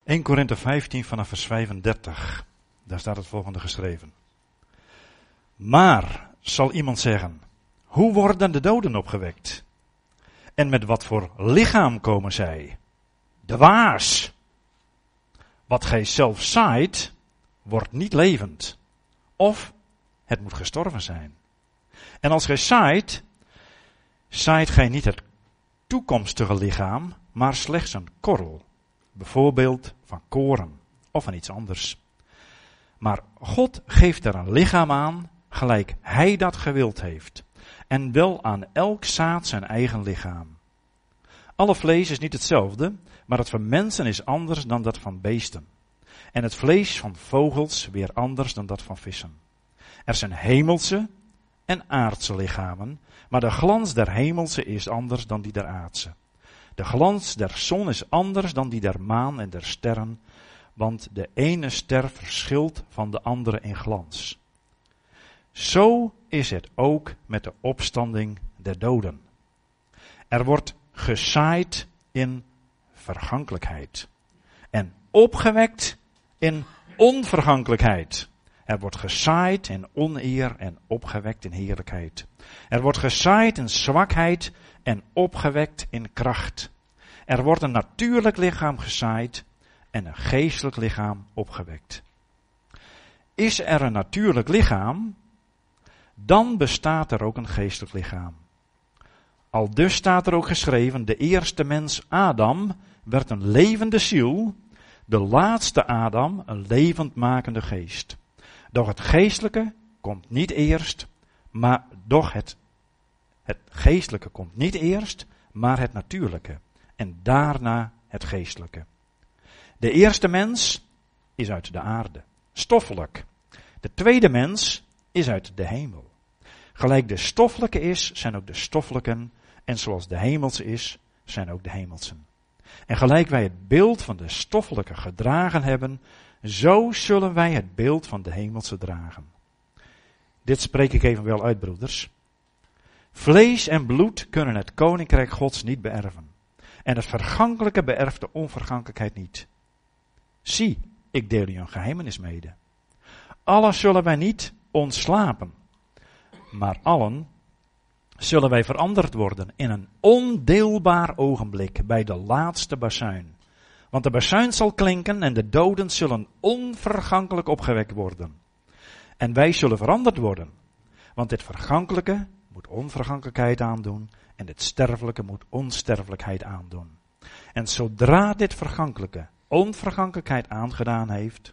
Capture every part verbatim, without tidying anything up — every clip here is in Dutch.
eerste Korinthe vijftien vanaf vers vijfendertig. Daar staat het volgende geschreven. Maar, zal iemand zeggen, hoe worden de doden opgewekt? En met wat voor lichaam komen zij? Dwaas! Wat gij zelf zaait, wordt niet levend. Of het moet gestorven zijn. En als gij zaait, zaait gij niet het toekomstige lichaam, maar slechts een korrel. Bijvoorbeeld van koren of van iets anders. Maar God geeft er een lichaam aan, gelijk hij dat gewild heeft. En wel aan elk zaad zijn eigen lichaam. Alle vlees is niet hetzelfde, maar het van mensen is anders dan dat van beesten. En het vlees van vogels weer anders dan dat van vissen. Er zijn hemelse en aardse lichamen, maar de glans der hemelse is anders dan die der aardse. De glans der zon is anders dan die der maan en der sterren, want de ene ster verschilt van de andere in glans. Zo is het ook met de opstanding der doden. Er wordt gezaaid in vergankelijkheid en opgewekt in onvergankelijkheid. Er wordt gezaaid in oneer en opgewekt in heerlijkheid. Er wordt gezaaid in zwakheid en opgewekt in kracht. Er wordt een natuurlijk lichaam gezaaid en een geestelijk lichaam opgewekt. Is er een natuurlijk lichaam, dan bestaat er ook een geestelijk lichaam. Aldus staat er ook geschreven, de eerste mens Adam werd een levende ziel, de laatste Adam een levendmakende geest. Doch het geestelijke komt niet eerst, maar doch het, het geestelijke komt niet eerst, maar het natuurlijke. En daarna het geestelijke. De eerste mens is uit de aarde, stoffelijk. De tweede mens is uit de hemel. Gelijk de stoffelijke is, zijn ook de stoffelijken. En zoals de hemelse is, zijn ook de hemelsen. En gelijk wij het beeld van de stoffelijke gedragen hebben, zo zullen wij het beeld van de hemelse dragen. Dit spreek ik even wel uit, broeders. Vlees en bloed kunnen het koninkrijk Gods niet beërven. En het vergankelijke beërft de onvergankelijkheid niet. Zie, ik deel u een geheimenis mede. Allen zullen wij niet ontslapen, maar allen zullen wij veranderd worden in een ondeelbaar ogenblik bij de laatste bazuin. Want de bazuin zal klinken en de doden zullen onvergankelijk opgewekt worden. En wij zullen veranderd worden. Want dit vergankelijke moet onvergankelijkheid aandoen en dit sterfelijke moet onsterfelijkheid aandoen. En zodra dit vergankelijke onvergankelijkheid aangedaan heeft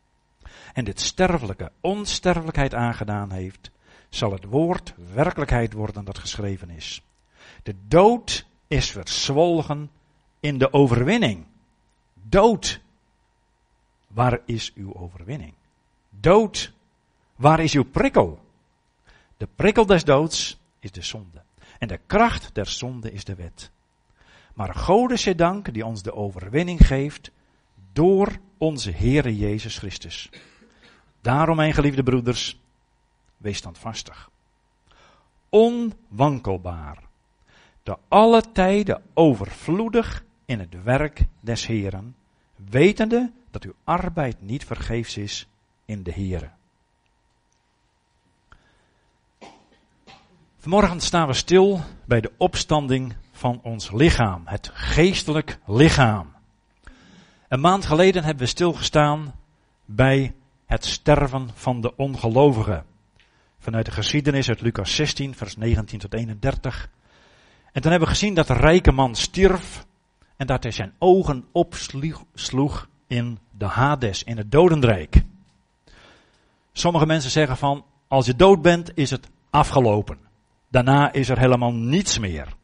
en dit sterfelijke onsterfelijkheid aangedaan heeft, zal het woord werkelijkheid worden dat geschreven is. De dood is verzwolgen in de overwinning. Dood, waar is uw overwinning? Dood, waar is uw prikkel? De prikkel des doods is de zonde. En de kracht der zonde is de wet. Maar Gode zij dank die ons de overwinning geeft door onze Heere Jezus Christus. Daarom, mijn geliefde broeders, wees standvastig. Onwankelbaar. Te alle tijden overvloedig in het werk des Heeren, wetende dat uw arbeid niet vergeefs is in de Heere. Vanmorgen staan we stil bij de opstanding van ons lichaam, het geestelijk lichaam. Een maand geleden hebben we stilgestaan bij het sterven van de ongelovigen. Vanuit de geschiedenis uit Lucas zestien, vers negentien tot eenendertig. En toen hebben we gezien dat de rijke man stierf en dat hij zijn ogen opsloeg in de Hades, in het dodenrijk. Sommige mensen zeggen van, als je dood bent is het afgelopen. Daarna is er helemaal niets meer.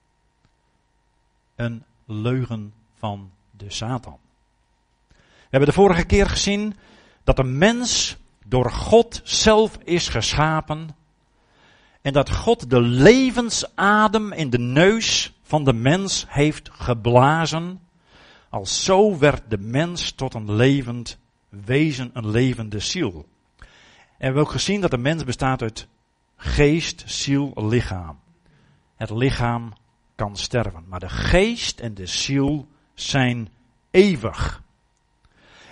Een leugen van de Satan. We hebben de vorige keer gezien dat de mens door God zelf is geschapen en dat God de levensadem in de neus van de mens heeft geblazen. Als zo werd de mens tot een levend wezen, een levende ziel. En we hebben ook gezien dat de mens bestaat uit geest, ziel, lichaam. Het lichaam kan sterven, maar de geest en de ziel zijn eeuwig.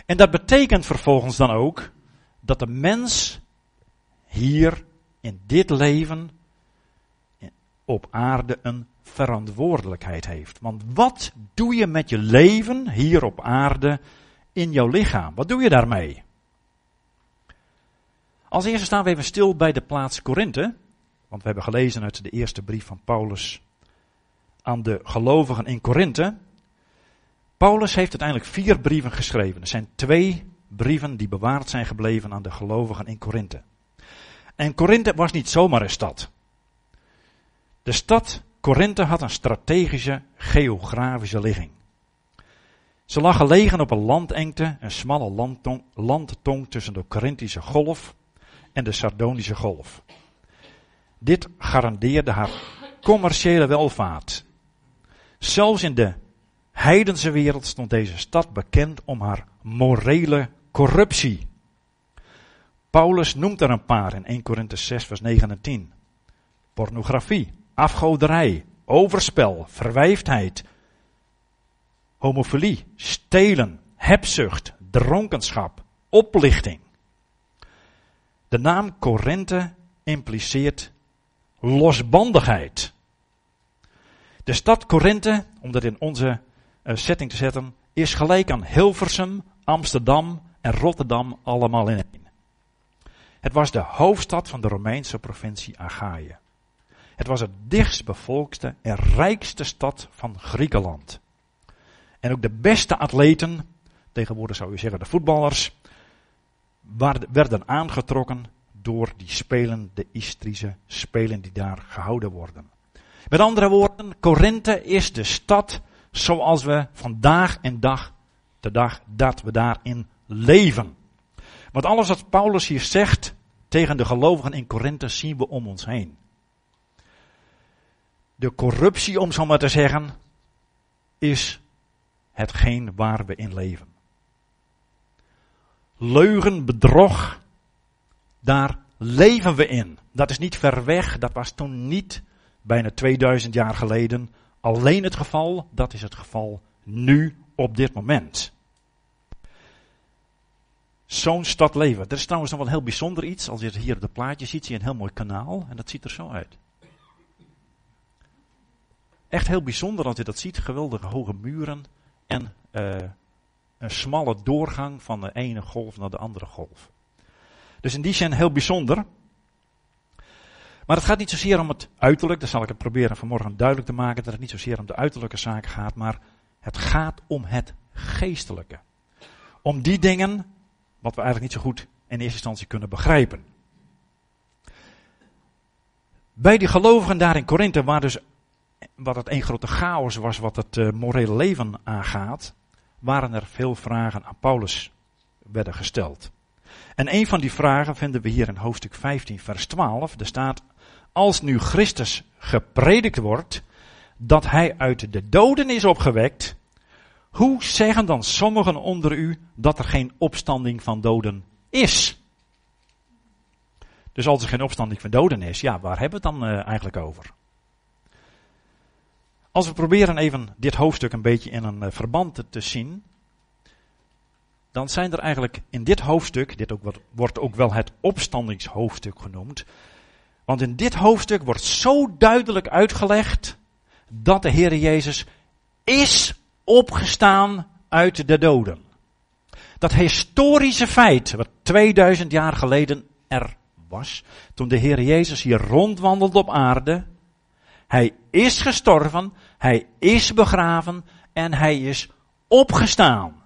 En dat betekent vervolgens dan ook dat de mens hier in dit leven op aarde een verantwoordelijkheid heeft. Want wat doe je met je leven hier op aarde in jouw lichaam? Wat doe je daarmee? Als eerste staan we even stil bij de plaats Korinthe. Want we hebben gelezen uit de eerste brief van Paulus aan de gelovigen in Korinthe. Paulus heeft uiteindelijk vier brieven geschreven. Er zijn twee brieven die bewaard zijn gebleven aan de gelovigen in Korinthe. En Korinthe was niet zomaar een stad. De stad Korinthe had een strategische, geografische ligging. Ze lag gelegen op een landengte, een smalle landtong, landtong tussen de Korinthische golf en de Sardonische golf. Dit garandeerde haar commerciële welvaart. Zelfs in de heidense wereld stond deze stad bekend om haar morele corruptie. Paulus noemt er een paar in eerste Korinthe zes vers negen en tien. Pornografie, afgoderij, overspel, verwijfdheid, homofilie, stelen, hebzucht, dronkenschap, oplichting. De naam Korinthe impliceert losbandigheid. De stad Korinthe, om dat in onze uh, setting te zetten, is gelijk aan Hilversum, Amsterdam en Rotterdam allemaal in één. Het was de hoofdstad van de Romeinse provincie Achaïe. Het was het dichtstbevolkte en rijkste stad van Griekenland. En ook de beste atleten, tegenwoordig zou je zeggen de voetballers, werden aangetrokken door die spelen, de Istrische spelen die daar gehouden worden. Met andere woorden, Korinthe is de stad zoals we vandaag en dag, de dag dat we daarin leven. Want alles wat Paulus hier zegt tegen de gelovigen in Korinthe zien we om ons heen. De corruptie, om zo maar te zeggen, is hetgeen waar we in leven. Leugen, bedrog, daar leven we in. Dat is niet ver weg, dat was toen niet bijna tweeduizend jaar geleden alleen het geval, dat is het geval nu op dit moment. Zo'n stad leven. Er is trouwens nog wel heel bijzonder iets. Als je het hier op de plaatje ziet, zie je een heel mooi kanaal en dat ziet er zo uit. Echt heel bijzonder als je dat ziet. Geweldige hoge muren en uh, een smalle doorgang van de ene golf naar de andere golf. Dus in die zin heel bijzonder. Maar het gaat niet zozeer om het uiterlijk. Dat zal ik het proberen vanmorgen duidelijk te maken. Dat het niet zozeer om de uiterlijke zaken gaat. Maar het gaat om het geestelijke. Om die dingen wat we eigenlijk niet zo goed in eerste instantie kunnen begrijpen. Bij die gelovigen daar in Korinthe, waar dus wat het een grote chaos was wat het uh, morele leven aangaat, waren er veel vragen aan Paulus werden gesteld. En een van die vragen vinden we hier in hoofdstuk vijftien vers twaalf. Er staat, als nu Christus gepredikt wordt, dat hij uit de doden is opgewekt, hoe zeggen dan sommigen onder u dat er geen opstanding van doden is? Dus als er geen opstanding van doden is, ja, waar hebben we het dan uh, eigenlijk over? Als we proberen even dit hoofdstuk een beetje in een uh, verband te, te zien, dan zijn er eigenlijk in dit hoofdstuk, dit ook, wordt ook wel het opstandingshoofdstuk genoemd, want in dit hoofdstuk wordt zo duidelijk uitgelegd dat de Heer Jezus is opgestaan uit de doden. Dat historische feit, wat tweeduizend jaar geleden er was, toen de Heer Jezus hier rondwandelde op aarde, hij is gestorven, hij is begraven en hij is opgestaan.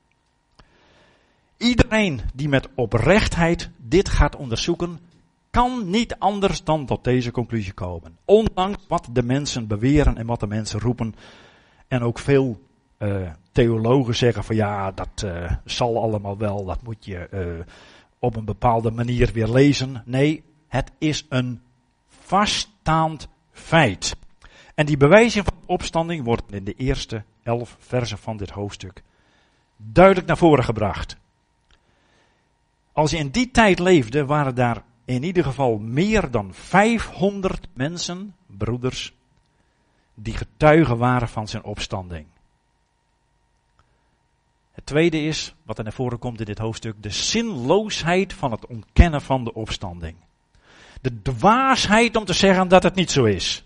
Iedereen die met oprechtheid dit gaat onderzoeken, kan niet anders dan tot deze conclusie komen. Ondanks wat de mensen beweren en wat de mensen roepen. En ook veel uh, theologen zeggen van ja, dat uh, zal allemaal wel, dat moet je uh, op een bepaalde manier weer lezen. Nee, het is een vaststaand feit. En die bewijzing van de opstanding wordt in de eerste elf versen van dit hoofdstuk duidelijk naar voren gebracht. Als je in die tijd leefde, waren daar in ieder geval meer dan vijfhonderd mensen, broeders, die getuigen waren van zijn opstanding. Het tweede is, wat er naar voren komt in dit hoofdstuk, de zinloosheid van het ontkennen van de opstanding. De dwaasheid om te zeggen dat het niet zo is.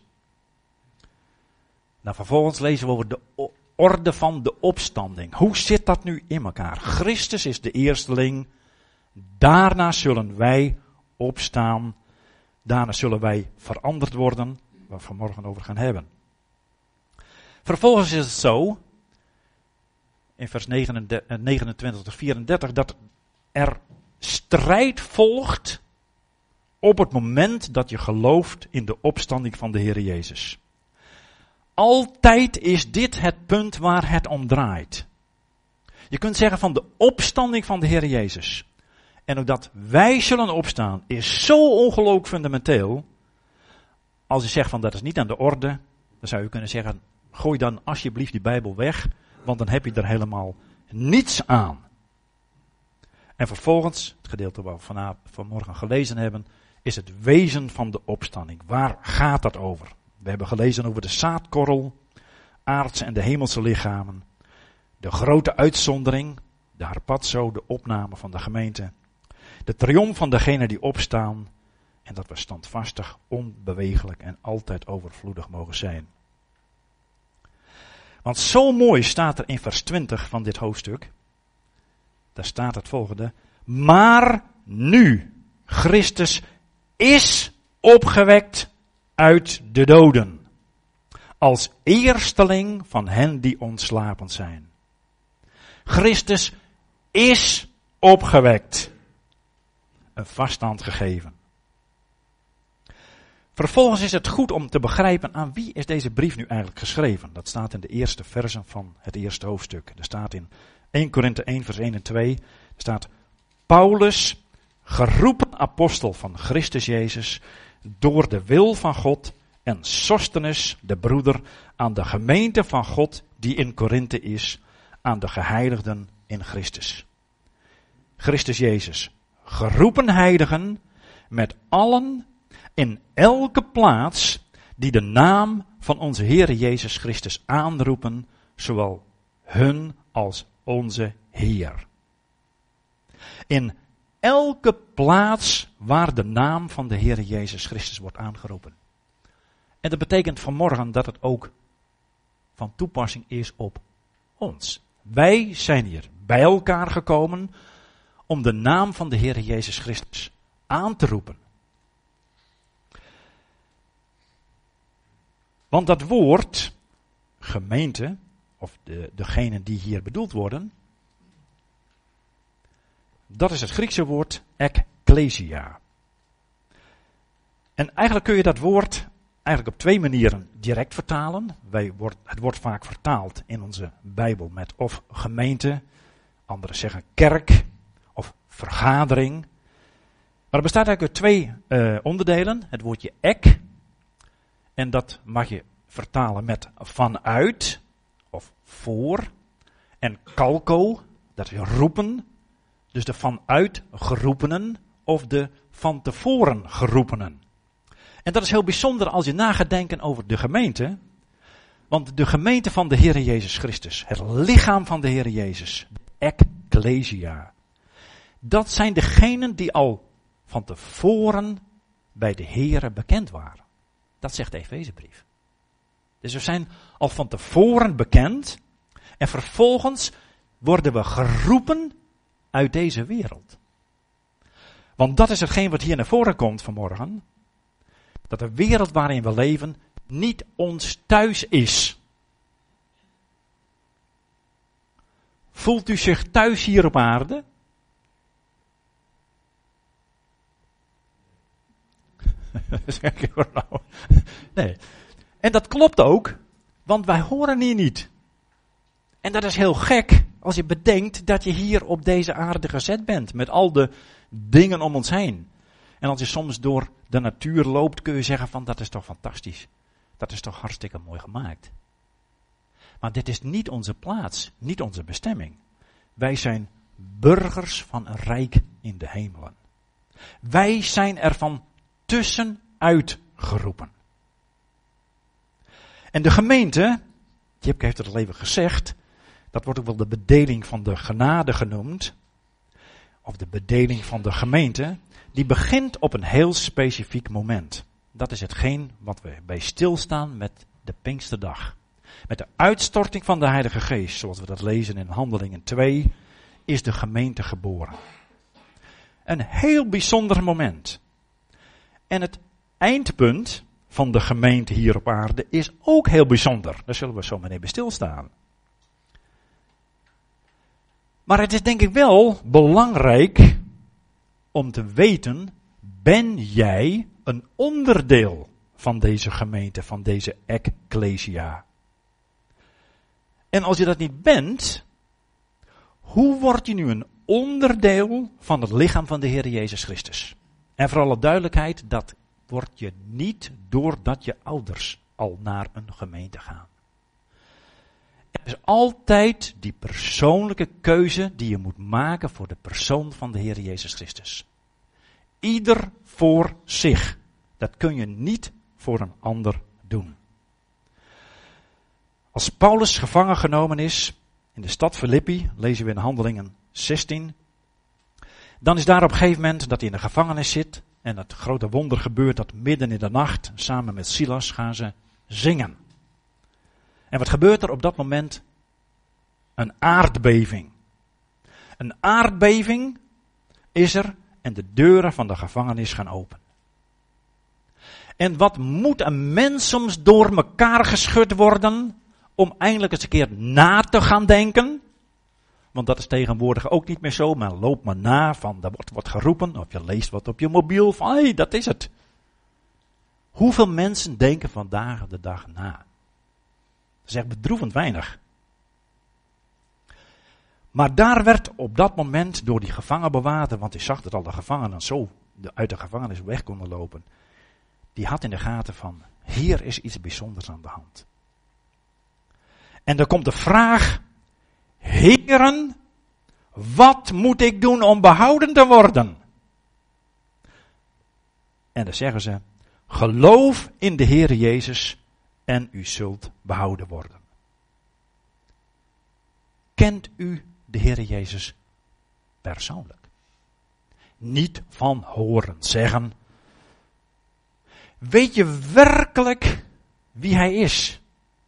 Nou, vervolgens lezen we over de orde van de opstanding. Hoe zit dat nu in elkaar? Christus is de eersteling. Daarna zullen wij opstaan. Daarna zullen wij veranderd worden. Waar we vanmorgen over gaan hebben. Vervolgens is het zo. In vers negenentwintig tot vierendertig. Dat er strijd volgt. Op het moment dat je gelooft in de opstanding van de Heer Jezus. Altijd is dit het punt waar het om draait. Je kunt zeggen van de opstanding van de Heer Jezus. En ook dat wij zullen opstaan is zo ongelooflijk fundamenteel. Als je zegt van dat is niet aan de orde. Dan zou je kunnen zeggen, gooi dan alsjeblieft die Bijbel weg. Want dan heb je er helemaal niets aan. En vervolgens, het gedeelte waar we vanavond, vanmorgen gelezen hebben, is het wezen van de opstanding. Waar gaat dat over? We hebben gelezen over de zaadkorrel, aardse en de hemelse lichamen, de grote uitzondering, de harpazo, de opname van de gemeente, de triomf van degenen die opstaan en dat we standvastig, onbewegelijk en altijd overvloedig mogen zijn. Want zo mooi staat er in vers twintig van dit hoofdstuk, daar staat het volgende, maar nu, Christus is opgewekt uit de doden, als eersteling van hen die ontslapen zijn. Christus is opgewekt, een vaststand gegeven. Vervolgens is het goed om te begrijpen aan wie is deze brief nu eigenlijk geschreven. Dat staat in de eerste versen van het eerste hoofdstuk. Er staat in eerste Korinthe één vers één en twee, er staat Paulus, geroepen apostel van Christus Jezus, door de wil van God, en Sostenus, de broeder, aan de gemeente van God die in Korinthe is, aan de geheiligden in Christus. Christus Jezus, geroepen heiligen, met allen in elke plaats die de naam van onze Heere Jezus Christus aanroepen, zowel hun als onze Heer. In elke plaats waar de naam van de Heere Jezus Christus wordt aangeroepen. En dat betekent vanmorgen dat het ook van toepassing is op ons. Wij zijn hier bij elkaar gekomen om de naam van de Heere Jezus Christus aan te roepen. Want dat woord, gemeente, of de, degenen die hier bedoeld worden, dat is het Griekse woord ekklesia. En eigenlijk kun je dat woord eigenlijk op twee manieren direct vertalen. Wij wordt, het wordt vaak vertaald in onze Bijbel met of gemeente, anderen zeggen kerk of vergadering. Maar het bestaat eigenlijk uit twee uh, onderdelen. Het woordje ek, en dat mag je vertalen met vanuit of voor. En kalko, dat is roepen. Dus de vanuit geroepenen of de van tevoren geroepenen. En dat is heel bijzonder als je na gaat denken over de gemeente. Want de gemeente van de Heere Jezus Christus, het lichaam van de Heere Jezus, de ekklesia. Dat zijn degenen die al van tevoren bij de Heere bekend waren. Dat zegt de Efezebrief. Dus we zijn al van tevoren bekend en vervolgens worden we geroepen uit deze wereld. Want dat is hetgeen wat hier naar voren komt vanmorgen. Dat de wereld waarin we leven niet ons thuis is. Voelt u zich thuis hier op aarde? Nee. En dat klopt ook, want wij horen hier niet. En dat is heel gek als je bedenkt dat je hier op deze aarde gezet bent met al de dingen om ons heen. En als je soms door de natuur loopt, kun je zeggen van dat is toch fantastisch. Dat is toch hartstikke mooi gemaakt. Maar dit is niet onze plaats, niet onze bestemming. Wij zijn burgers van een rijk in de hemelen. Wij zijn er van tussenuit geroepen. En de gemeente, Jipke heeft het al even gezegd, Dat wordt ook wel de bedeling van de genade genoemd. Of de bedeling van de gemeente. Die begint op een heel specifiek moment. Dat is hetgeen wat we bij stilstaan met de Pinksterdag. Met de uitstorting van de Heilige Geest, zoals we dat lezen in Handelingen twee, is de gemeente geboren. Een heel bijzonder moment. En het eindpunt van de gemeente hier op aarde is ook heel bijzonder. Daar zullen we zo meteen bij stilstaan. Maar het is denk ik wel belangrijk om te weten, ben jij een onderdeel van deze gemeente, van deze ecclesia? En als je dat niet bent, hoe word je nu een onderdeel van het lichaam van de Heer Jezus Christus? En voor alle duidelijkheid, dat word je niet doordat je ouders al naar een gemeente gaan. Er is altijd die persoonlijke keuze die je moet maken voor de persoon van de Heer Jezus Christus. Ieder voor zich. Dat kun je niet voor een ander doen. Als Paulus gevangen genomen is in de stad Filippi, lezen we in Handelingen zestien, dan is daar op een gegeven moment dat hij in de gevangenis zit en het grote wonder gebeurt dat midden in de nacht, samen met Silas, gaan ze zingen. En wat gebeurt er op dat moment? Een aardbeving. Een aardbeving is er en de deuren van de gevangenis gaan open. En wat moet een mens soms door elkaar geschud worden om eindelijk eens een keer na te gaan denken? Want dat is tegenwoordig ook niet meer zo, maar loop maar na van, er wordt wat geroepen, of je leest wat op je mobiel, van hé, hey, dat is het. Hoeveel mensen denken vandaag de dag na? Dat is echt bedroevend weinig. Maar daar werd op dat moment door die gevangenbewaarder, want die zag dat al de gevangenen zo uit de gevangenis weg konden lopen. Die had in de gaten van, hier is iets bijzonders aan de hand. En dan komt de vraag, heren, wat moet ik doen om behouden te worden? En dan zeggen ze, geloof in de Heer Jezus en u zult behouden worden. Kent u de Heer Jezus persoonlijk? Niet van horen zeggen. Weet je werkelijk wie Hij is?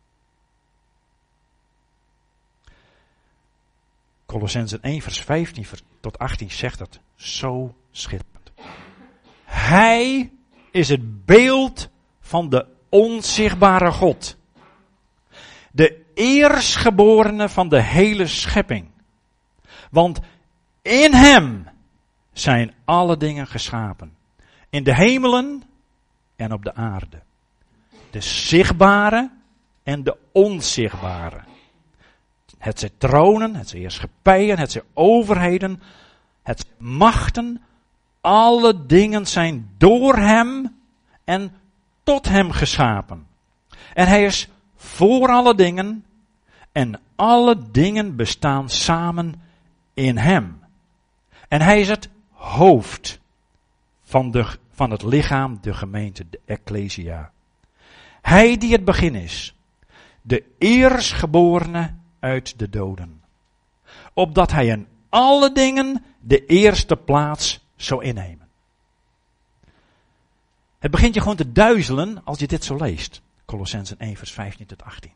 Kolossenzen één vers vijftien tot achttien zegt het zo schitterend. Hij is het beeld van de onzichtbare God. De eerstgeborene van de hele schepping. Want in Hem zijn alle dingen geschapen. In de hemelen en op de aarde. De zichtbare en de onzichtbare. Het zijn tronen, het zijn heerschappijen, het zijn overheden, het zijn machten. Alle dingen zijn door Hem en tot Hem geschapen. En Hij is voor alle dingen en alle dingen bestaan samen in Hem. En Hij is het hoofd van, de, van het lichaam, de gemeente, de ecclesia. Hij die het begin is, de eerstgeborene uit de doden. Opdat Hij in alle dingen de eerste plaats zou innemen. Het begint je gewoon te duizelen als je dit zo leest. Kolossenzen één vers vijftien tot achttien.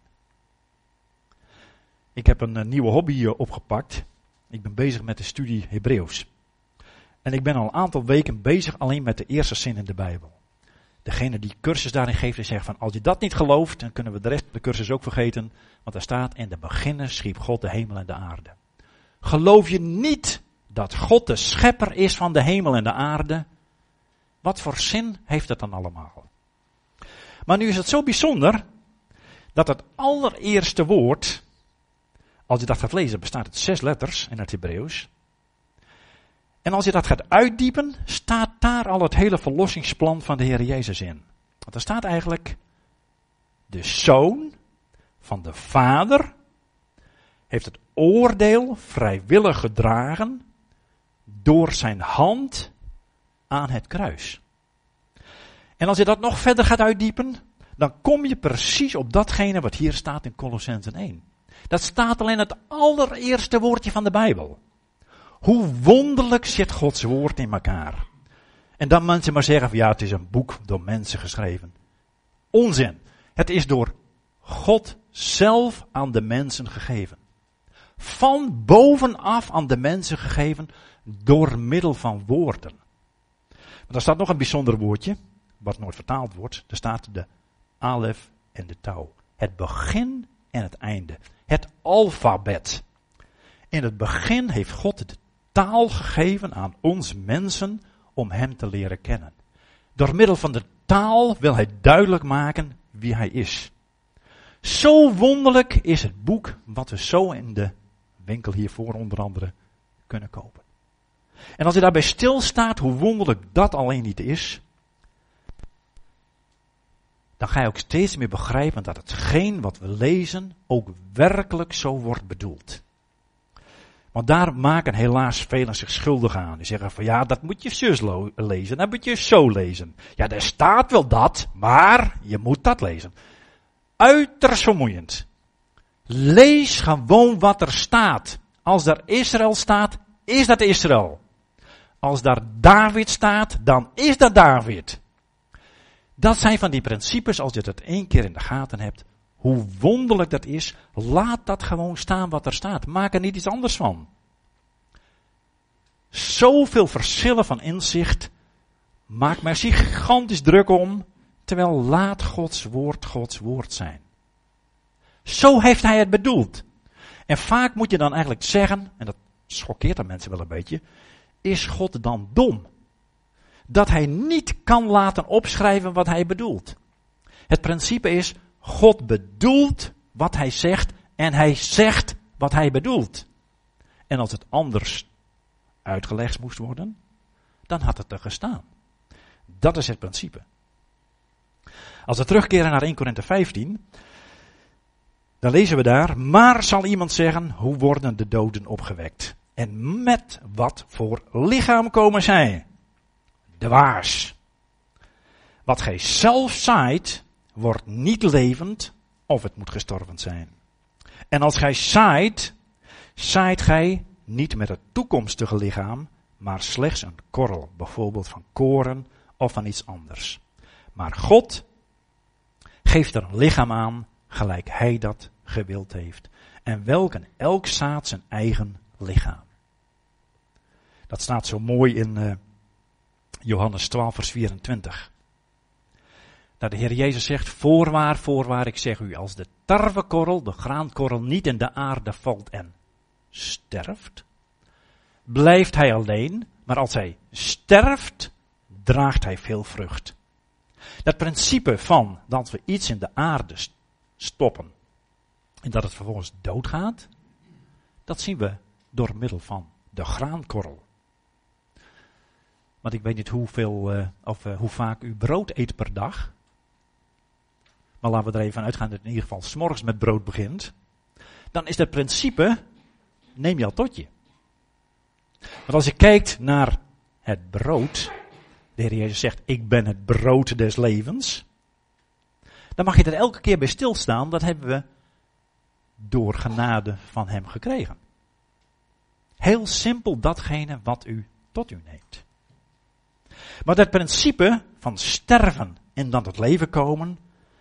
Ik heb een, een nieuwe hobby hier opgepakt. Ik ben bezig met de studie Hebreeuws. En ik ben al een aantal weken bezig alleen met de eerste zin in de Bijbel. Degene die cursus daarin geeft, die zegt van, als je dat niet gelooft, dan kunnen we de rest van de cursus ook vergeten. Want daar staat, in de beginnen schiep God de hemel en de aarde. Geloof je niet dat God de schepper is van de hemel en de aarde? Wat voor zin heeft dat dan allemaal? Maar nu is het zo bijzonder, dat het allereerste woord, als je dat gaat lezen, bestaat uit zes letters in het Hebreeuws. En als je dat gaat uitdiepen, staat daar al het hele verlossingsplan van de Heer Jezus in. Want er staat eigenlijk, de Zoon van de Vader heeft het oordeel vrijwillig gedragen door zijn hand aan het kruis. En als je dat nog verder gaat uitdiepen, dan kom je precies op datgene wat hier staat in Kolossenzen één. Dat staat al in het allereerste woordje van de Bijbel. Hoe wonderlijk zit Gods woord in elkaar. En dan mensen maar zeggen van ja, het is een boek door mensen geschreven. Onzin. Het is door God zelf aan de mensen gegeven. Van bovenaf aan de mensen gegeven door middel van woorden. Maar er staat nog een bijzonder woordje, wat nooit vertaald wordt. Er staat de alef en de tau. Het begin en het einde. Het alfabet. In het begin heeft God de taal gegeven aan ons mensen om hem te leren kennen. Door middel van de taal wil hij duidelijk maken wie hij is. Zo wonderlijk is het boek wat we zo in de winkel hiervoor onder andere kunnen kopen. En als je daarbij stilstaat hoe wonderlijk dat alleen niet is, dan ga je ook steeds meer begrijpen dat hetgeen wat we lezen ook werkelijk zo wordt bedoeld. Want daar maken helaas velen zich schuldig aan. Die zeggen van ja, dat moet je zus lo- lezen, dat moet je zo lezen. Ja, er staat wel dat, maar je moet dat lezen. Uiterst vermoeiend. Lees gewoon wat er staat. Als daar Israël staat, is dat Israël. Als daar David staat, dan is dat David. Dat zijn van die principes, als je het één keer in de gaten hebt, hoe wonderlijk dat is, laat dat gewoon staan wat er staat. Maak er niet iets anders van. Zoveel verschillen van inzicht, maak maar gigantisch druk om, terwijl laat Gods woord Gods woord zijn. Zo heeft hij het bedoeld. En vaak moet je dan eigenlijk zeggen, en dat schokkeert dan mensen wel een beetje, is God dan dom? Dat hij niet kan laten opschrijven wat hij bedoelt. Het principe is, God bedoelt wat hij zegt en hij zegt wat hij bedoelt. En als het anders uitgelegd moest worden, dan had het er gestaan. Dat is het principe. Als we terugkeren naar eerste Korinthe vijftien, dan lezen we daar, maar zal iemand zeggen, hoe worden de doden opgewekt? En met wat voor lichaam komen zij? De waars. Wat gij zelf zaait, wordt niet levend, of het moet gestorven zijn. En als gij zaait, zaait gij niet met het toekomstige lichaam, maar slechts een korrel, bijvoorbeeld van koren of van iets anders. Maar God geeft er een lichaam aan, gelijk hij dat gewild heeft. En welk en elk zaad zijn eigen lichaam. Dat staat zo mooi in uh, Johannes twaalf vers vierentwintig. Dat de Heer Jezus zegt, voorwaar, voorwaar, ik zeg u, als de tarwekorrel, de graankorrel, niet in de aarde valt en sterft, blijft hij alleen, maar als hij sterft, draagt hij veel vrucht. Dat principe van dat we iets in de aarde stoppen en dat het vervolgens doodgaat, dat zien we door middel van de graankorrel. Want ik weet niet hoeveel, uh, of uh, hoe vaak u brood eet per dag. Maar laten we er even van uitgaan dat het in ieder geval 's morgens met brood begint. Dan is dat principe, neem je al tot je. Want als je kijkt naar het brood, de Heer Jezus zegt, ik ben het brood des levens. Dan mag je er elke keer bij stilstaan, dat hebben we door genade van hem gekregen. Heel simpel datgene wat u tot u neemt. Maar dat principe van sterven en dan tot leven komen,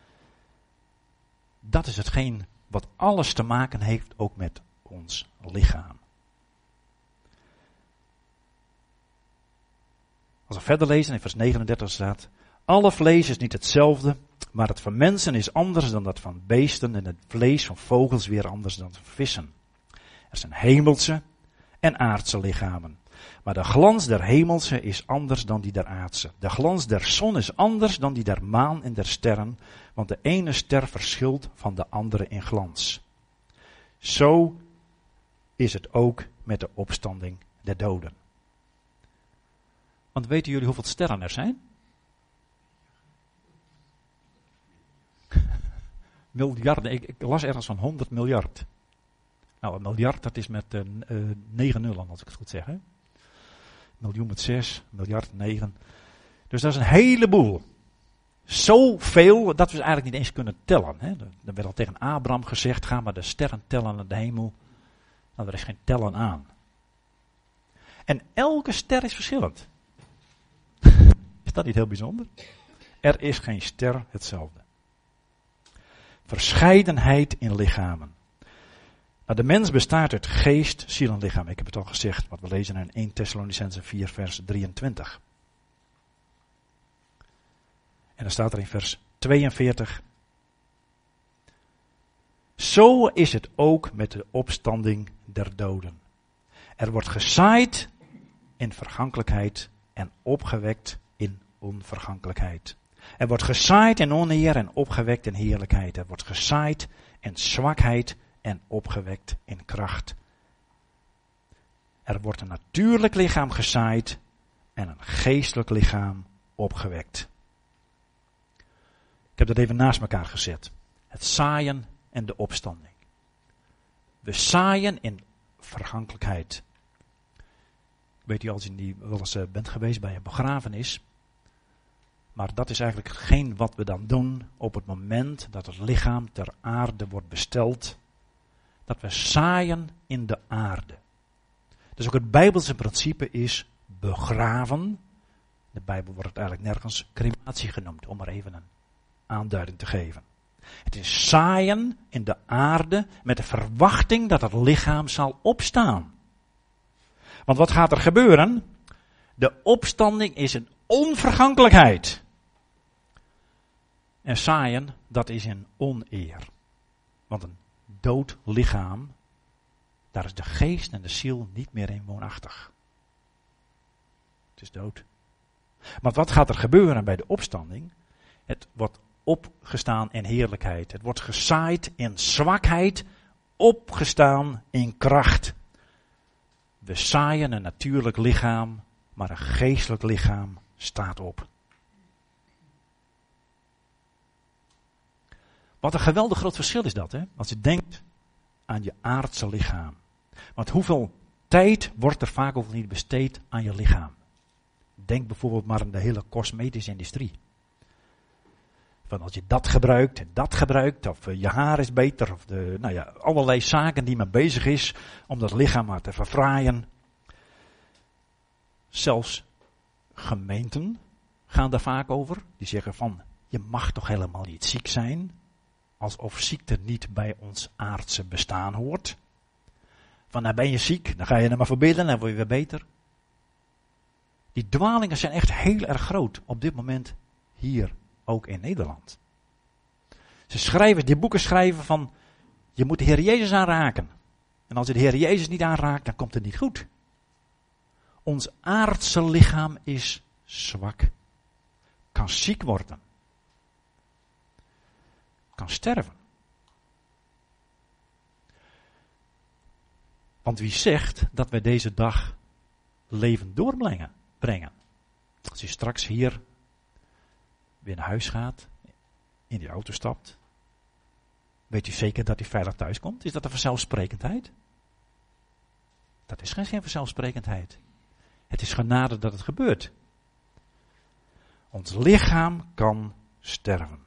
dat is hetgeen wat alles te maken heeft ook met ons lichaam. Als we verder lezen in vers negenendertig staat, alle vlees is niet hetzelfde, maar het van mensen is anders dan dat van beesten en het vlees van vogels weer anders dan van vissen. Er zijn hemelse en aardse lichamen. Maar de glans der hemelse is anders dan die der aardse. De glans der zon is anders dan die der maan en der sterren, want de ene ster verschilt van de andere in glans. Zo is het ook met de opstanding der doden. Want weten jullie hoeveel sterren er zijn? Miljarden, ik, ik las ergens van honderd miljard. Nou, een miljard, dat is met uh, uh, negen nullen, als ik het goed zeg. Hè? Miljoen met zes, miljard negen. Dus dat is een heleboel. Zoveel dat we ze eigenlijk niet eens kunnen tellen. Hè. Er werd al tegen Abraham gezegd, ga maar de sterren tellen naar de hemel. Nou, er is geen tellen aan. En elke ster is verschillend. Is dat niet heel bijzonder? Er is geen ster hetzelfde. Verscheidenheid in lichamen. Nou, de mens bestaat uit geest, ziel en lichaam. Ik heb het al gezegd, wat we lezen in eerste Thessalonicenzen vier, vers drieëntwintig. En dan staat er in vers tweeënveertig. Zo is het ook met de opstanding der doden. Er wordt gezaaid in vergankelijkheid en opgewekt in onvergankelijkheid. Er wordt gezaaid in oneer en opgewekt in heerlijkheid. Er wordt gezaaid in zwakheid en opgewekt in kracht. Er wordt een natuurlijk lichaam gezaaid en een geestelijk lichaam opgewekt. Ik heb dat even naast elkaar gezet. Het zaaien en de opstanding. We zaaien in vergankelijkheid. Weet u, als u niet wel eens bent geweest bij een begrafenis. Maar dat is eigenlijk geen wat we dan doen op het moment dat het lichaam ter aarde wordt besteld. Dat we zaaien in de aarde. Dus ook het Bijbelse principe is begraven. In de Bijbel wordt het eigenlijk nergens crematie genoemd, om maar even een aanduiding te geven. Het is zaaien in de aarde met de verwachting dat het lichaam zal opstaan. Want wat gaat er gebeuren? De opstanding is een onvergankelijkheid. En zaaien, dat is een oneer. Want een dood lichaam, daar is de geest en de ziel niet meer in woonachtig. Het is dood. Maar wat gaat er gebeuren bij de opstanding? Het wordt opgestaan in heerlijkheid. Het wordt gezaaid in zwakheid, opgestaan in kracht. We zaaien een natuurlijk lichaam, maar een geestelijk lichaam staat op. Wat een geweldig groot verschil is dat, hè? Als je denkt aan je aardse lichaam. Want hoeveel tijd wordt er vaak ook niet besteed aan je lichaam? Denk bijvoorbeeld maar aan de hele cosmetische industrie. Van als je dat gebruikt en dat gebruikt, of je haar is beter, of de, nou ja, allerlei zaken die men bezig is om dat lichaam maar te verfraaien. Zelfs gemeenten gaan daar vaak over. Die zeggen van, je mag toch helemaal niet ziek zijn, alsof ziekte niet bij ons aardse bestaan hoort. Van, nou ben je ziek, dan ga je er maar voor bidden en dan word je weer beter. Die dwalingen zijn echt heel erg groot op dit moment hier. Ook in Nederland. Ze schrijven, die boeken schrijven van, je moet de Heer Jezus aanraken. En als je de Heer Jezus niet aanraakt, dan komt het niet goed. Ons aardse lichaam is zwak. Kan ziek worden. Kan sterven. Want wie zegt dat wij deze dag levend doorbrengen? Brengen. Als je straks hier weer naar huis gaat, in die auto stapt, weet u zeker dat hij veilig thuis komt? Is dat een vanzelfsprekendheid? Dat is geen vanzelfsprekendheid. Het is genade dat het gebeurt. Ons lichaam kan sterven.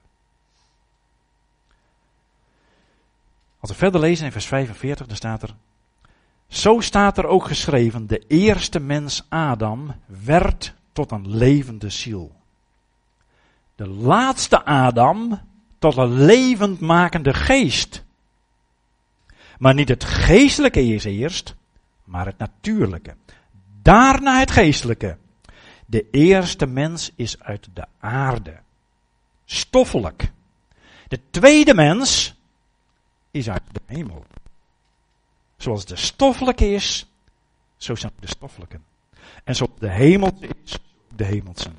Als we verder lezen in vers vijfenveertig, dan staat er, zo staat er ook geschreven, de eerste mens Adam werd tot een levende ziel. De laatste Adam tot een levendmakende geest. Maar niet het geestelijke is eerst, maar het natuurlijke. Daarna het geestelijke. De eerste mens is uit de aarde. Stoffelijk. De tweede mens is uit de hemel. Zoals de stoffelijke is, zo zijn de stoffelijken. En zoals de hemelse is, de hemelsen.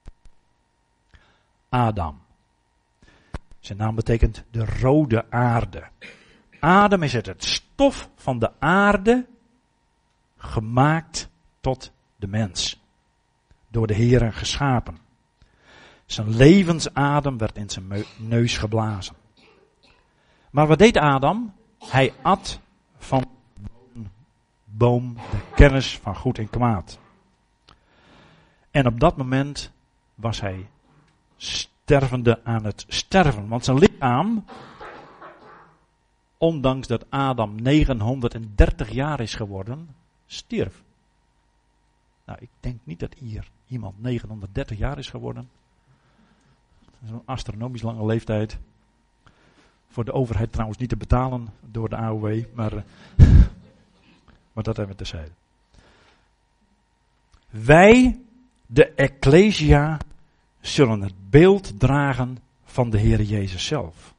Adam. Zijn naam betekent de rode aarde. Adam is uit het stof van de aarde gemaakt tot de mens. Door de Heere geschapen. Zijn levensadem werd in zijn neus geblazen. Maar wat deed Adam? Hij at van de boom de kennis van goed en kwaad. En op dat moment was hij stervend. stervende aan het sterven. Want zijn lichaam, ondanks dat Adam negenhonderddertig jaar is geworden, stierf. Nou, ik denk niet dat hier iemand negenhonderddertig jaar is geworden. Dat is een astronomisch lange leeftijd. Voor de overheid trouwens niet te betalen door de A O W, maar, uh, maar dat hebben we terzijde. Wij, de Ecclesia, zullen het beeld dragen van de Heere Jezus zelf.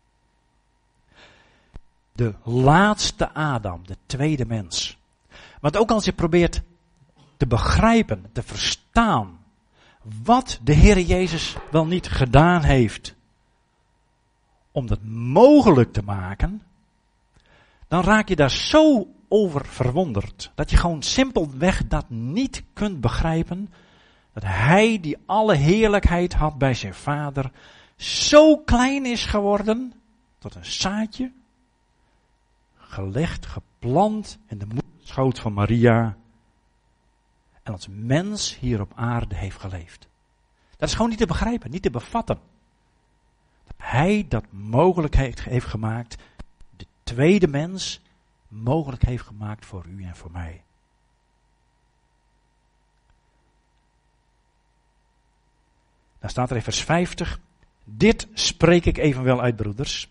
De laatste Adam, de tweede mens. Want ook als je probeert te begrijpen, te verstaan, wat de Heere Jezus wel niet gedaan heeft, om dat mogelijk te maken, dan raak je daar zo over verwonderd, dat je gewoon simpelweg dat niet kunt begrijpen, dat hij die alle heerlijkheid had bij zijn vader, zo klein is geworden, tot een zaadje, gelegd, geplant in de moederschoot van Maria, en als mens hier op aarde heeft geleefd. Dat is gewoon niet te begrijpen, niet te bevatten. Dat hij dat mogelijk heeft, heeft gemaakt, de tweede mens mogelijk heeft gemaakt voor u en voor mij. Dan staat er in vers vijftig, dit spreek ik evenwel uit, broeders.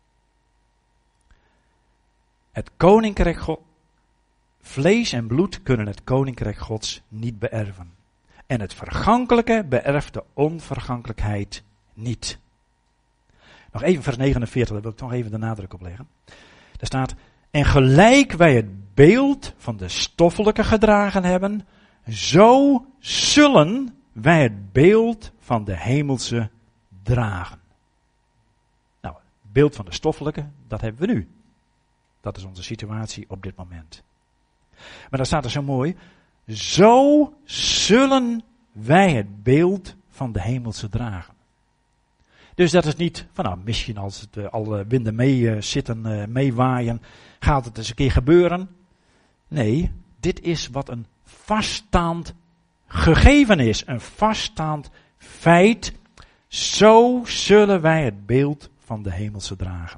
Het koninkrijk God, vlees en bloed kunnen het koninkrijk Gods niet beërven. En het vergankelijke beërft de onvergankelijkheid niet. Nog even vers negenenveertig, daar wil ik nog even de nadruk op leggen. Daar staat, en gelijk wij het beeld van de stoffelijke gedragen hebben, zo zullen wij het beeld van de hemelse dragen. Nou, het beeld van de stoffelijke, dat hebben we nu. Dat is onze situatie op dit moment. Maar dan staat er zo mooi, zo zullen wij het beeld van de hemelse dragen. Dus dat is niet van nou, misschien als het uh, alle winden mee uh, zitten, uh, meewaaien, gaat het eens een keer gebeuren. Nee, dit is wat een vaststaand gegeven is, een vaststaand feit. Zo zullen wij het beeld van de hemelse dragen.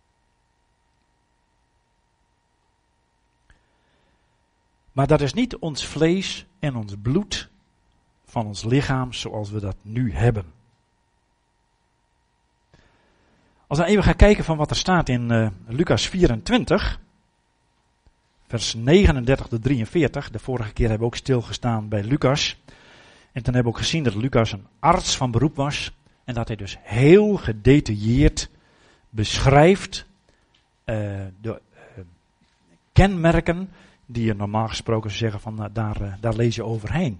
Maar dat is niet ons vlees en ons bloed van ons lichaam zoals we dat nu hebben. Als we even gaan kijken van wat er staat in uh, Lucas vierentwintig, vers negenendertig tot drieënveertig. De vorige keer hebben we ook stilgestaan bij Lucas. En toen hebben we ook gezien dat Lucas een arts van beroep was. En dat hij dus heel gedetailleerd beschrijft uh, de uh, kenmerken die je normaal gesproken zeggen van uh, daar, uh, daar lees je overheen.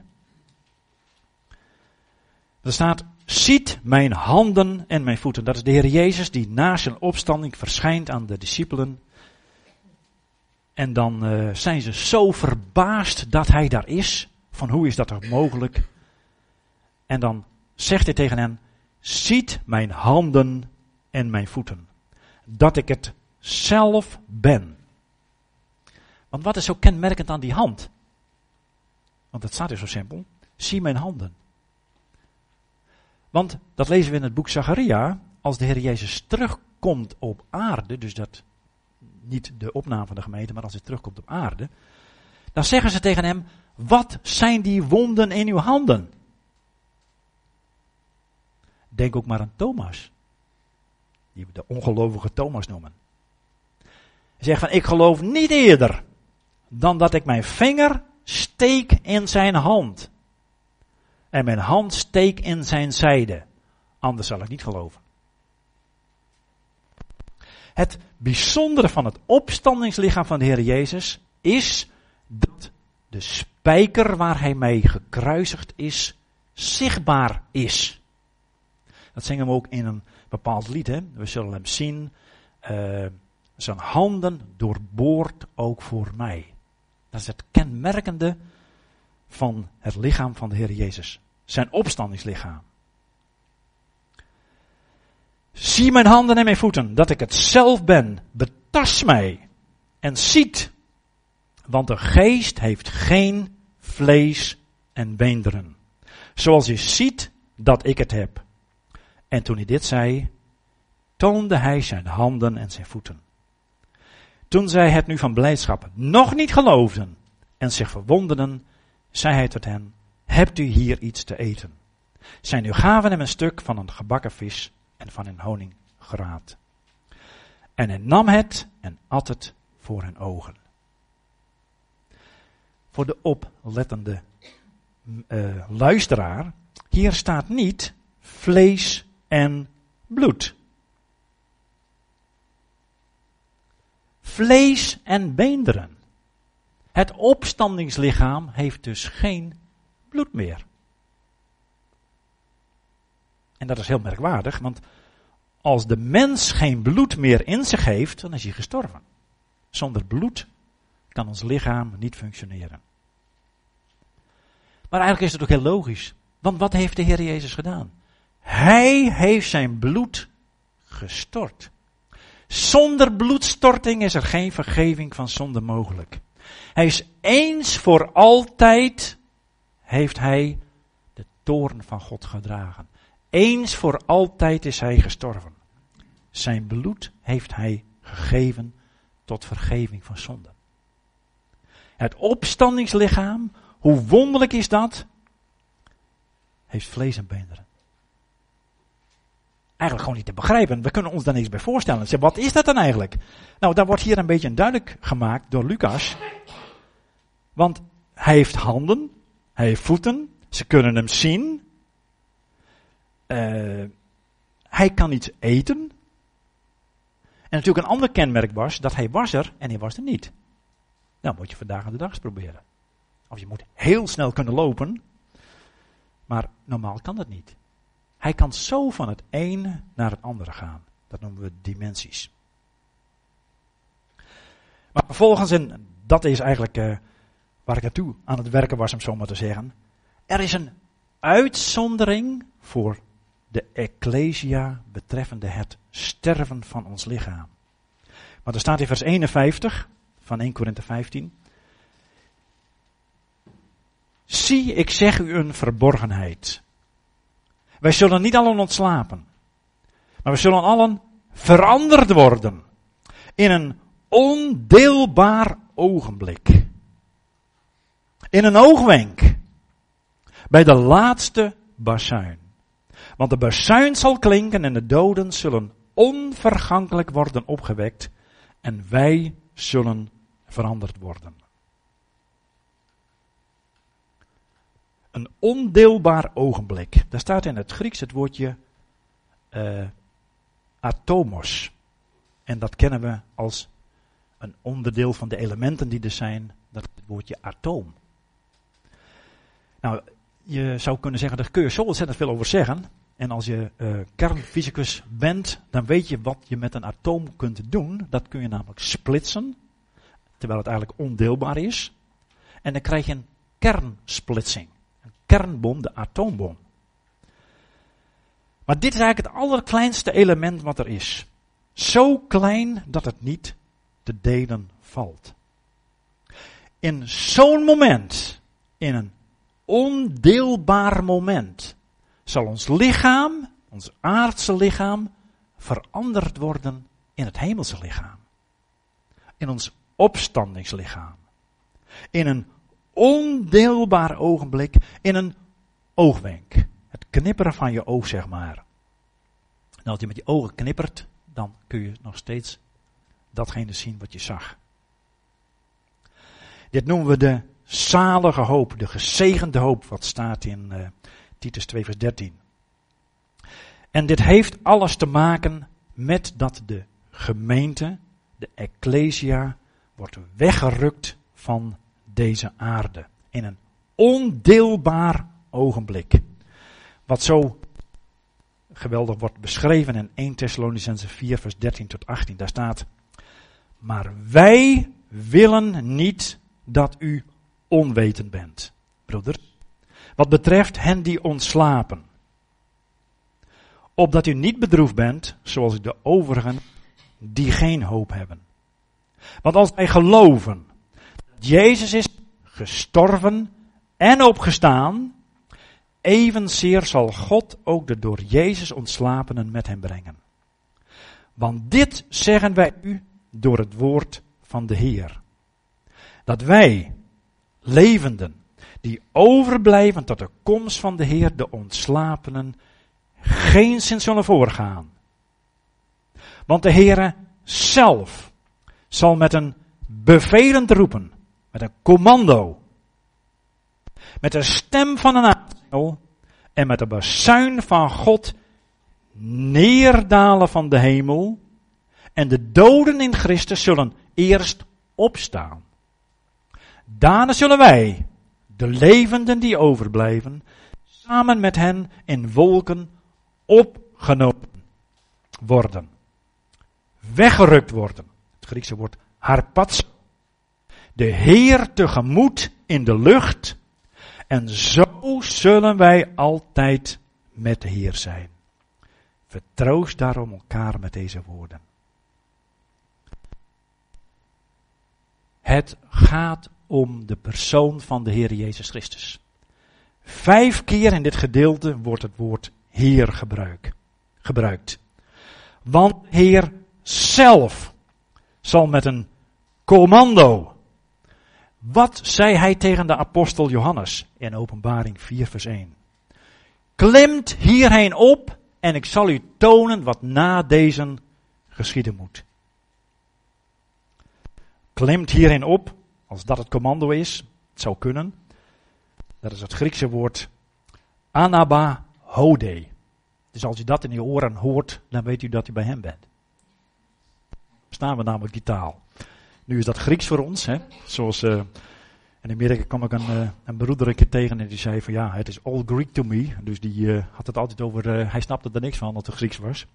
Er staat, ziet mijn handen en mijn voeten. Dat is de Heer Jezus die na zijn opstanding verschijnt aan de discipelen. En dan uh, zijn ze zo verbaasd dat hij daar is. Van hoe is dat toch mogelijk? En dan zegt hij tegen hen, ziet mijn handen en mijn voeten. Dat ik het zelf ben. Want wat is zo kenmerkend aan die hand? Want het staat dus zo simpel. Zie mijn handen. Want, dat lezen we in het boek Zacharia, als de Heer Jezus terugkomt op aarde, dus dat niet de opname van de gemeente, maar als hij terugkomt op aarde, dan zeggen ze tegen hem, wat zijn die wonden in uw handen? Denk ook maar aan Thomas, die we de ongelovige Thomas noemen. Hij zegt van, ik geloof niet eerder dan dat ik mijn vinger steek in zijn hand. En mijn hand steek in zijn zijde. Anders zal ik niet geloven. Het bijzondere van het opstandingslichaam van de Heer Jezus is dat de spijker waar hij mee gekruisigd is, zichtbaar is. Dat zingen we ook in een bepaald lied. Hè? We zullen hem zien. Uh, zijn handen doorboord ook voor mij. Dat is het kenmerkende van het lichaam van de Heer Jezus. Zijn opstandingslichaam. Zie mijn handen en mijn voeten, dat ik het zelf ben. Betast mij en ziet. Want de geest heeft geen vlees en beenderen. Zoals u ziet dat ik het heb. En toen hij dit zei, toonde hij zijn handen en zijn voeten. Toen zij het nu van blijdschap nog niet geloofden en zich verwonderden, zei hij tot hen, hebt u hier iets te eten? Zij nu gaven hem een stuk van een gebakken vis en van een honinggraat. En hij nam het en at het voor hun ogen. Voor de oplettende uh, luisteraar, hier staat niet vlees en bloed. Vlees en beenderen. Het opstandingslichaam heeft dus geen bloed meer. En dat is heel merkwaardig, want als de mens geen bloed meer in zich heeft, dan is hij gestorven. Zonder bloed kan ons lichaam niet functioneren. Maar eigenlijk is het ook heel logisch. Want wat heeft de Heer Jezus gedaan? Hij heeft zijn bloed gestort. Zonder bloedstorting is er geen vergeving van zonde mogelijk. Hij is eens voor altijd, heeft hij de toorn van God gedragen. Eens voor altijd is hij gestorven. Zijn bloed heeft hij gegeven tot vergeving van zonde. Het opstandingslichaam, hoe wonderlijk is dat, heeft vlees en beenderen. Eigenlijk gewoon niet te begrijpen. We kunnen ons daar niks bij voorstellen. Zeg, wat is dat dan eigenlijk? Nou, daar wordt hier een beetje duidelijk gemaakt door Lucas. Want hij heeft handen, hij heeft voeten, ze kunnen hem zien. Uh, hij kan iets eten. En natuurlijk een ander kenmerk was dat hij was er en hij was er niet. Nou, moet je vandaag aan de dag eens proberen. Of je moet heel snel kunnen lopen, maar normaal kan dat niet. Hij kan zo van het een naar het andere gaan. Dat noemen we dimensies. Maar vervolgens, en dat is eigenlijk uh, waar ik naartoe aan het werken was, om zo maar te zeggen. Er is een uitzondering voor de ecclesia betreffende het sterven van ons lichaam. Want er staat in vers eenenvijftig van eerste Korinthe vijftien. Zie, ik zeg u een verborgenheid. Wij zullen niet allen ontslapen, maar we zullen allen veranderd worden in een ondeelbaar ogenblik. In een oogwenk. Bij de laatste bazuin. Want de bazuin zal klinken en de doden zullen onvergankelijk worden opgewekt en wij zullen veranderd worden. Een ondeelbaar ogenblik. Daar staat in het Grieks het woordje uh, atomos. En dat kennen we als een onderdeel van de elementen die er zijn. Dat is het woordje atoom. Nou, je zou kunnen zeggen, daar kun je zo ontzettend veel over zeggen. En als je uh, kernfysicus bent, dan weet je wat je met een atoom kunt doen. Dat kun je namelijk splitsen, terwijl het eigenlijk ondeelbaar is. En dan krijg je een kernsplitsing. Een kernbom, de atoombom. Maar dit is eigenlijk het allerkleinste element wat er is. Zo klein dat het niet te delen valt. In zo'n moment, in een ondeelbaar moment, zal ons lichaam, ons aardse lichaam, veranderd worden in het hemelse lichaam. In ons opstandingslichaam. In een ondeelbaar ogenblik, in een oogwenk. Het knipperen van je oog, zeg maar. En als je met je ogen knippert, dan kun je nog steeds datgene zien wat je zag. Dit noemen we de zalige hoop, de gezegende hoop, wat staat in uh, Titus twee vers dertien. En dit heeft alles te maken met dat de gemeente, de ecclesia, wordt weggerukt van deze aarde. In een ondeelbaar ogenblik. Wat zo geweldig wordt beschreven in eerste Thessalonicenzen vier vers dertien tot achttien. Daar staat: maar wij willen niet dat u onwetend bent, broeder, wat betreft hen die ontslapen. Opdat u niet bedroefd bent, zoals de overigen die geen hoop hebben. Want als wij geloven dat Jezus is gestorven en opgestaan, evenzeer zal God ook de door Jezus ontslapenen met hem brengen. Want dit zeggen wij u door het woord van de Heer. Dat wij, levenden, die overblijven tot de komst van de Heer, de ontslapenen, geenszins zullen voorgaan. Want de Heere zelf zal met een bevelend roepen, met een commando, met de stem van een aartsengel en met de bazuin van God neerdalen van de hemel, en de doden in Christus zullen eerst opstaan. Daarna zullen wij, de levenden die overblijven, samen met hen in wolken opgenomen worden. Weggerukt worden. Het Griekse woord harpazo. De Heer tegemoet in de lucht. En zo zullen wij altijd met de Heer zijn. Vertroost daarom elkaar met deze woorden. Het gaat om de persoon van de Heer Jezus Christus. Vijf keer in dit gedeelte wordt het woord Heer gebruik, gebruikt. Want Heer zelf zal met een commando. Wat zei hij tegen de apostel Johannes in Openbaring vier vers één? Klimt hierheen op en ik zal u tonen wat na deze geschieden moet. Klimt hierheen op, als dat het commando is, het zou kunnen. Dat is het Griekse woord anaba hode. Dus als u dat in uw oren hoort, dan weet u dat u bij hem bent. Verstaan we namelijk die taal. Nu is dat Grieks voor ons, hè. Zoals uh, in Amerika kwam ik een, uh, een broeder een keer tegen en die zei van ja, het is all Greek to me. Dus die uh, had het altijd over, uh, hij snapte er niks van dat het Grieks was.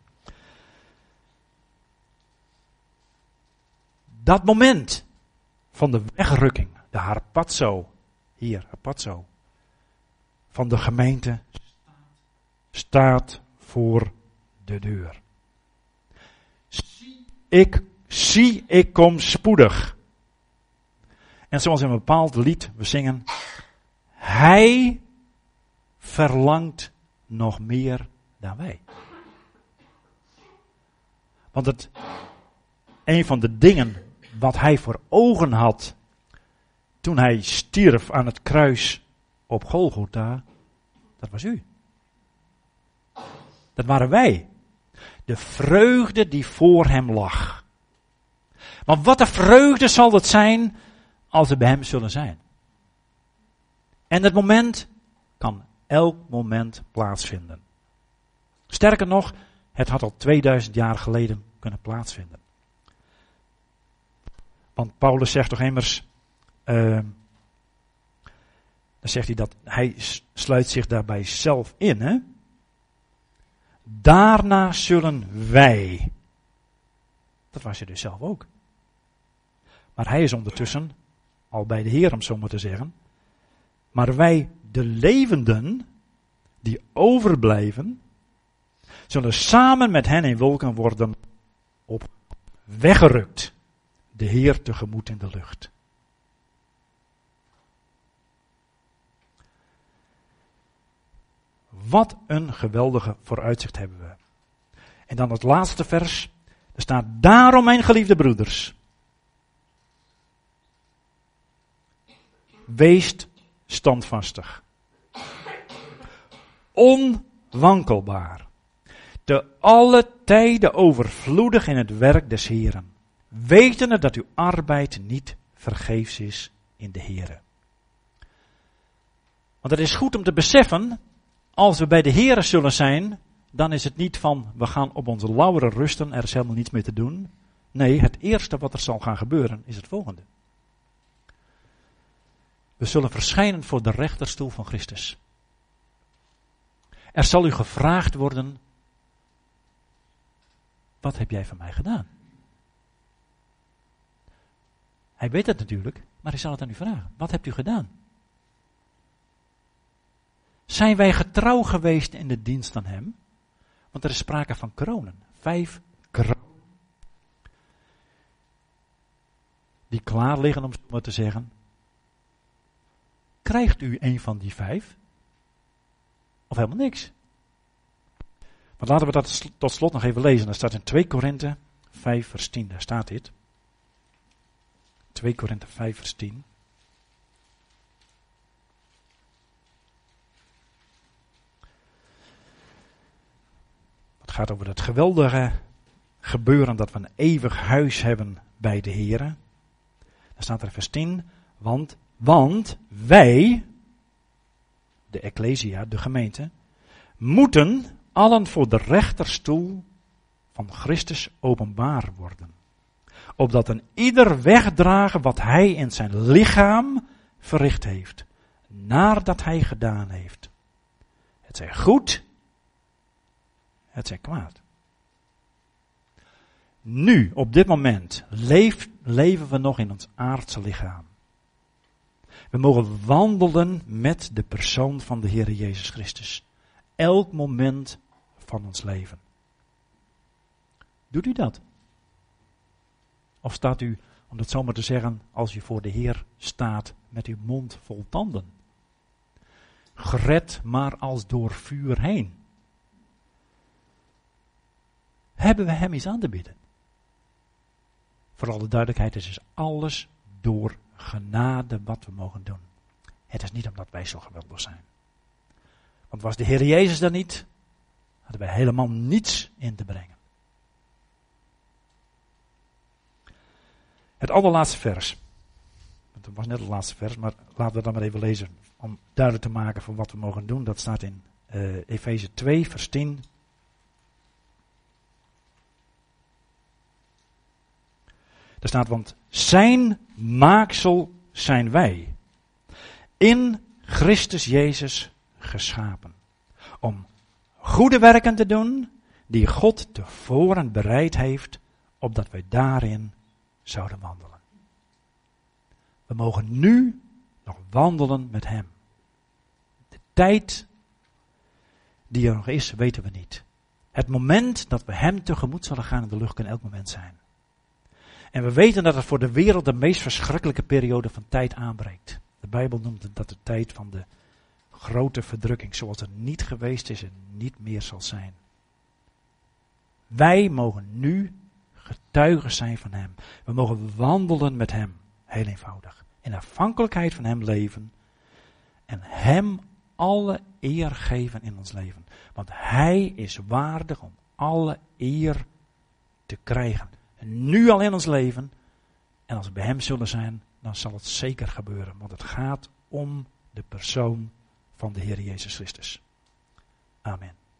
Dat moment van de wegrukking, de harpazo, hier, harpazo, van de gemeente staat voor de deur. Zie ik, zie ik kom spoedig. En zoals in een bepaald lied we zingen, hij verlangt nog meer dan wij. Want het, een van de dingen wat hij voor ogen had toen hij stierf aan het kruis op Golgotha, dat was u. Dat waren wij. De vreugde die voor hem lag. Maar wat een vreugde zal het zijn als we bij hem zullen zijn. En dat moment kan elk moment plaatsvinden. Sterker nog, het had al tweeduizend jaar geleden kunnen plaatsvinden. Want Paulus zegt toch immers, uh, dan zegt hij dat hij sluit zich daarbij zelf in, hè? Daarna zullen wij. Dat was hij dus zelf ook. Maar hij is ondertussen al bij de Heer, om zo maar te zeggen. Maar wij, de levenden, die overblijven, zullen samen met hen in wolken worden op weggerukt. De Heer tegemoet in de lucht. Wat een geweldige vooruitzicht hebben we. En dan het laatste vers. Er staat, daarom mijn geliefde broeders. Weest standvastig. Onwankelbaar. Te alle tijden overvloedig in het werk des Heren. Wetende dat uw arbeid niet vergeefs is in de Here. Want het is goed om te beseffen, als we bij de Here zullen zijn, dan is het niet van, we gaan op onze lauweren rusten, er is helemaal niets meer te doen. Nee, het eerste wat er zal gaan gebeuren, is het volgende. We zullen verschijnen voor de rechterstoel van Christus. Er zal u gevraagd worden, wat heb jij van mij gedaan? Hij weet het natuurlijk, maar hij zal het aan u vragen. Wat hebt u gedaan? Zijn wij getrouw geweest in de dienst aan hem? Want er is sprake van kronen. Vijf kronen. Die klaar liggen, om zo maar te zeggen. Krijgt u een van die vijf? of helemaal niks. Maar laten we dat tot slot nog even lezen. Dat staat in twee Korinthe vijf vers tien. Daar staat dit. twee Korinthe vijf vers tien. Het gaat over het geweldige gebeuren dat we een eeuwig huis hebben bij de Here. Daar staat er in vers tien. Want, want wij, de Ecclesia, de gemeente, moeten allen voor de rechterstoel van Christus openbaar worden. Opdat een ieder wegdragen wat hij in zijn lichaam verricht heeft. Nadat hij gedaan heeft. Het zij goed, het zij kwaad. Nu, op dit moment, leef, leven we nog in ons aardse lichaam. We mogen wandelen met de persoon van de Heer Jezus Christus. Elk moment van ons leven. Doet u dat? Of staat u, om dat zo maar te zeggen, als u voor de Heer staat met uw mond vol tanden? Gered maar als door vuur heen. Hebben we hem iets aan te bieden? Voor alle duidelijkheid, het is alles door genade wat we mogen doen. Het is niet omdat wij zo geweldig zijn. Want was de Heer Jezus er niet, hadden wij helemaal niets in te brengen. Het allerlaatste vers. Want het was net het laatste vers, maar laten we dan maar even lezen. Om duidelijk te maken van wat we mogen doen. Dat staat in uh, Efeze twee vers tien. Daar staat, want zijn maaksel zijn wij. In Christus Jezus geschapen. Om goede werken te doen, die God tevoren bereid heeft, opdat wij daarin zouden wandelen. We mogen nu nog wandelen met hem. De tijd die er nog is, weten we niet. Het moment dat we hem tegemoet zullen gaan in de lucht kan elk moment zijn. En we weten dat het voor de wereld de meest verschrikkelijke periode van tijd aanbreekt. De Bijbel noemt dat de tijd van de grote verdrukking, zoals het niet geweest is en niet meer zal zijn. Wij mogen nu getuigen zijn van hem. We mogen wandelen met hem, heel eenvoudig. In afhankelijkheid van hem leven en hem alle eer geven in ons leven. Want hij is waardig om alle eer te krijgen. Nu al in ons leven. En als we bij hem zullen zijn, dan zal het zeker gebeuren. Want het gaat om de persoon van de Heer Jezus Christus. Amen.